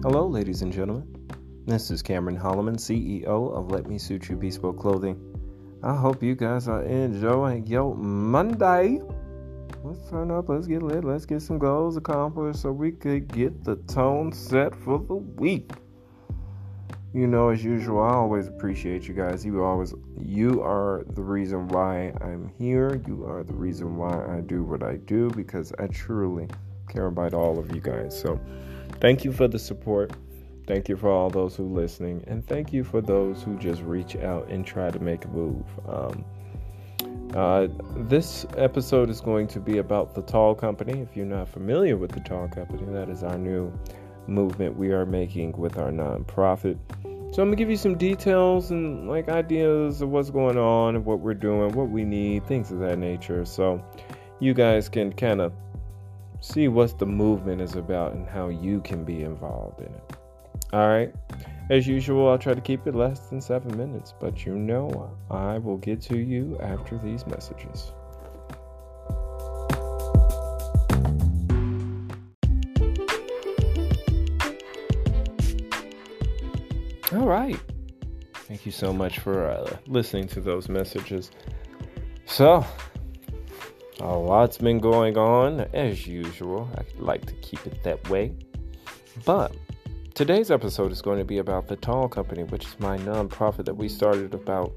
Hello, ladies and gentlemen. This is Cameron Holloman, CEO of Let Me Suit You Bespoke Clothing. I hope you guys are enjoying your Monday. Let's turn up, let's get lit, let's get some goals accomplished so we could get the tone set for the week. You know, as usual, I always appreciate you guys. You are the reason why I'm here. You are the reason why I do what I do, because I truly care about all of you guys. So thank you for the support. Thank you for all those who are listening. And thank you for those who just reach out and try to make a move. This episode is going to be about the Tall Company. If you're not familiar with the Tall Company, that is our new movement we are making with our nonprofit. So I'm going to give you some details and ideas of what's going on and what we're doing, what we need, things of that nature. So you guys can kind of see what the movement is about and how you can be involved in it. All right. As usual, I'll try to keep it less than 7 minutes, but you know I will get to you after these messages. All right. Thank you so much for listening to those messages. So, a lot's been going on, as usual. I like to keep it that way. But today's episode is going to be about the Tall Company, which is my nonprofit that we started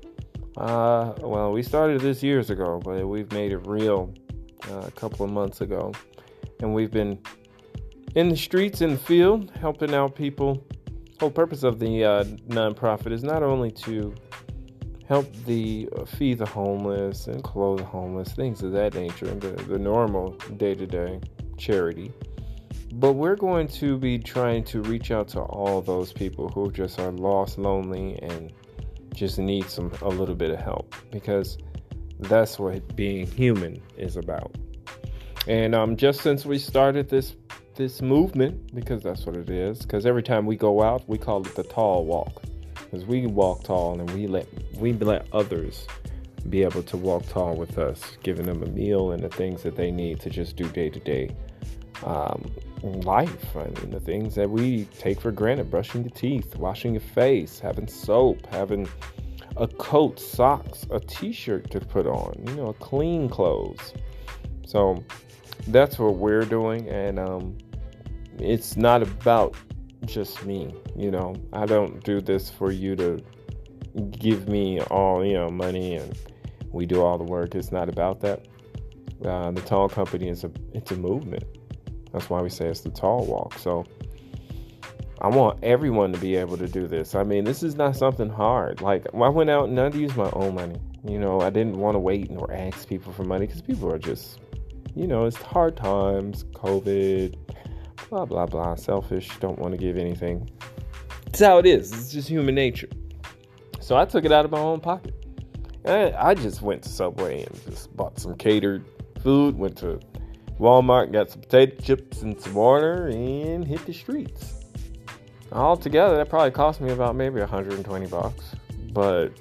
we started this years ago, but we've made it real a couple of months ago. And we've been in the streets, in the field, helping out people. The whole purpose of the nonprofit is not only to help feed the homeless and clothe the homeless, things of that nature, and the normal day-to-day charity. But we're going to be trying to reach out to all those people who just are lost, lonely, and just need a little bit of help, because that's what being human is about. And just since we started this movement, because that's what it is, because every time we go out, we call it the Tall Walk, because we walk tall and we let others be able to walk tall with us, giving them a meal and the things that they need to just do day-to-day life. I mean, the things that we take for granted: brushing your teeth, washing your face, having soap, having a coat, socks, a t-shirt to put on, clean clothes. So that's what we're doing. And it's not about just me. I don't do this for you to give me all money and we do all the work. It's not about that. The Tall Company it's a movement. That's why we say it's the Tall Walk. So I want everyone to be able to do this. I mean, this is not something hard. I went out and I used my own money. I didn't want to wait or ask people for money, because people are just, it's hard times, COVID, blah, blah, blah, selfish, don't want to give anything. It's how it is. It's just human nature. So I took it out of my own pocket. And I just went to Subway and just bought some catered food, went to Walmart, got some potato chips and some water, and hit the streets. Altogether, that probably cost me about maybe $120, but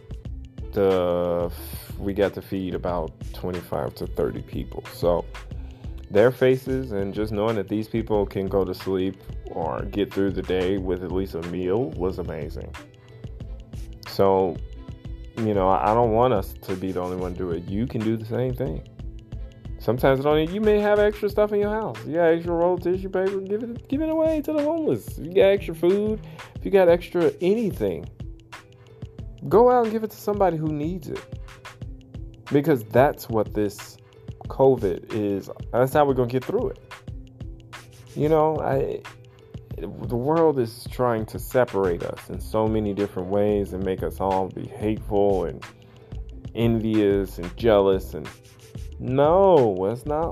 we got to feed about 25 to 30 people. So their faces, and just knowing that these people can go to sleep or get through the day with at least a meal, was amazing. So, I don't want us to be the only one to do it. You can do the same thing. Sometimes you may have extra stuff in your house. You got extra roll of tissue paper, give it away to the homeless. If you got extra food, if you got extra anything, go out and give it to somebody who needs it. Because that's what this COVID is. That's how we're going to get through it. The world is trying to separate us in so many different ways and make us all be hateful and envious and jealous. And no, it's not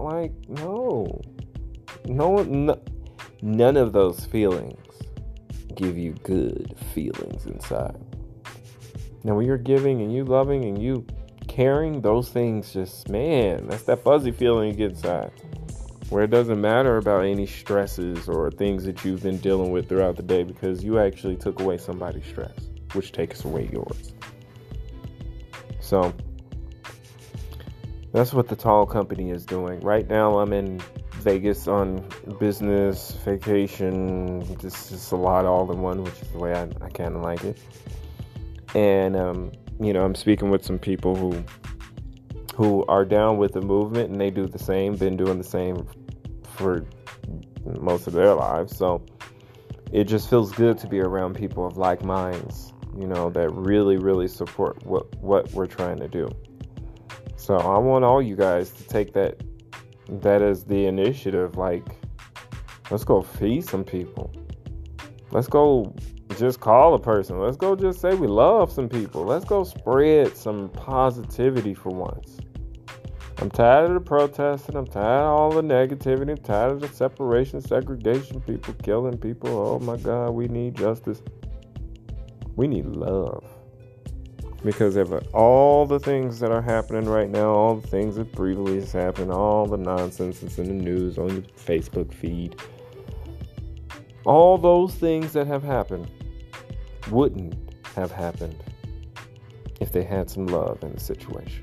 none of those feelings give you good feelings inside. Now, when you're giving and you loving and you caring, those things just, that's that fuzzy feeling you get inside, where it doesn't matter about any stresses or things that you've been dealing with throughout the day, because you actually took away somebody's stress, which takes away yours. So That's what the Tall Company is doing. Right now, I'm in Vegas on business, vacation. This is a lot all in one, which is the way I kind of like it. And, I'm speaking with some people who are down with the movement, and they do the same, been doing the same for most of their lives. So it just feels good to be around people of like minds, that really, really support what we're trying to do. So I want all you guys to take that as the initiative. Like, let's go feed some people. Let's go just call a person. Let's go just say we love some people. Let's go spread some positivity for once. I'm tired of the protesting. I'm tired of all the negativity. I'm tired of the separation, segregation, people killing people. Oh my God, we need justice. We need love. Because of all the things that are happening right now, all the things that previously has happened, all the nonsense that's in the news, on your Facebook feed, all those things that have happened wouldn't have happened if they had some love in the situation.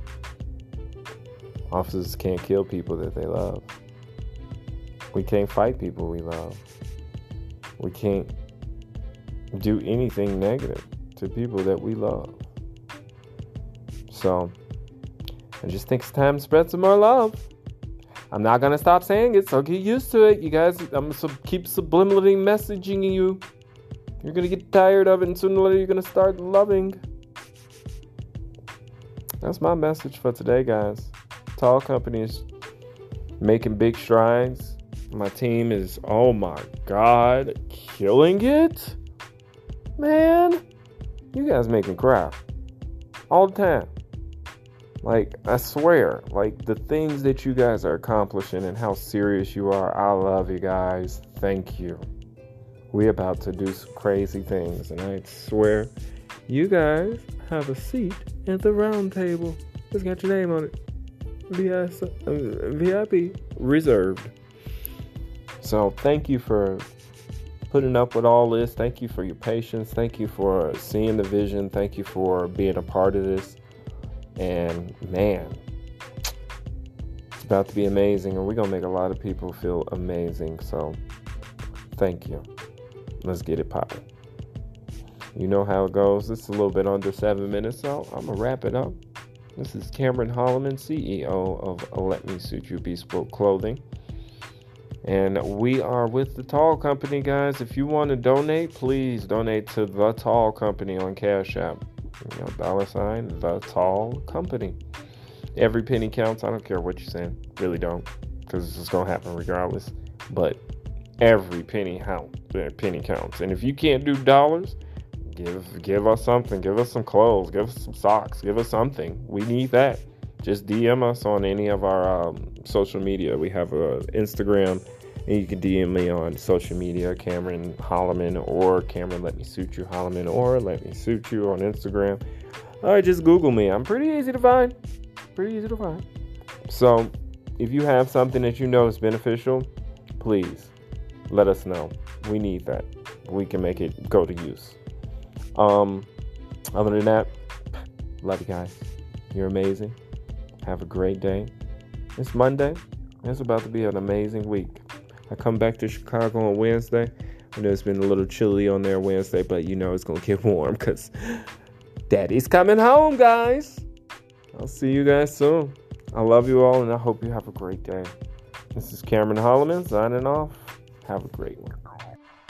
Officers can't kill people that they love. We can't fight people we love. We can't do anything negative to people that we love. So, I just think it's time to spread some more love. I'm not going to stop saying it, so get used to it. You guys, I'm going to keep subliminally messaging you. You're going to get tired of it, and sooner or later you're going to start loving. That's my message for today, guys. Tall Company is making big strides. My team is, oh my God, killing it. Man, you guys make me cry all the time. Like, I swear, like, the things that you guys are accomplishing and how serious you are, I love you guys. Thank you. We're about to do some crazy things, and I swear, you guys have a seat at the round table. It's got your name on it. VIP reserved. So thank you for putting up with all this. Thank you for your patience. Thank you for seeing the vision. Thank you for being a part of this. And man, it's about to be amazing, and we're going to make a lot of people feel amazing. So thank you. Let's get it popping. You know how it goes. It's a little bit under 7 minutes, so I'm going to wrap it up. This is Cameron Holloman, CEO of Let Me Suit You Bespoke Clothing. And we are with the Tall Company, guys. If you want to donate, please donate to the Tall Company on Cash App. $ the Tall Company. Every penny counts. I don't care what you're saying. Really don't. Because it's going to happen regardless. But every penny counts. And if you can't do dollars, give us something. Give us some clothes. Give us some socks. Give us something. We need that. Just DM us on any of our social media. We have Instagram, and you can DM me on social media, Cameron Holloman, or Cameron Let Me Suit You Holloman, or Let Me Suit You on Instagram. All right, just Google me. I'm pretty easy to find. So, if you have something that you know is beneficial, please let us know. We need that. We can make it go to use. Other than that, love you guys. You're amazing. Have a great day. It's Monday. It's about to be an amazing week. I come back to Chicago on Wednesday. I know it's been a little chilly on there Wednesday, but it's going to get warm because Daddy's coming home, guys. I'll see you guys soon. I love you all, and I hope you have a great day. This is Cameron Holloman signing off. Have a great one.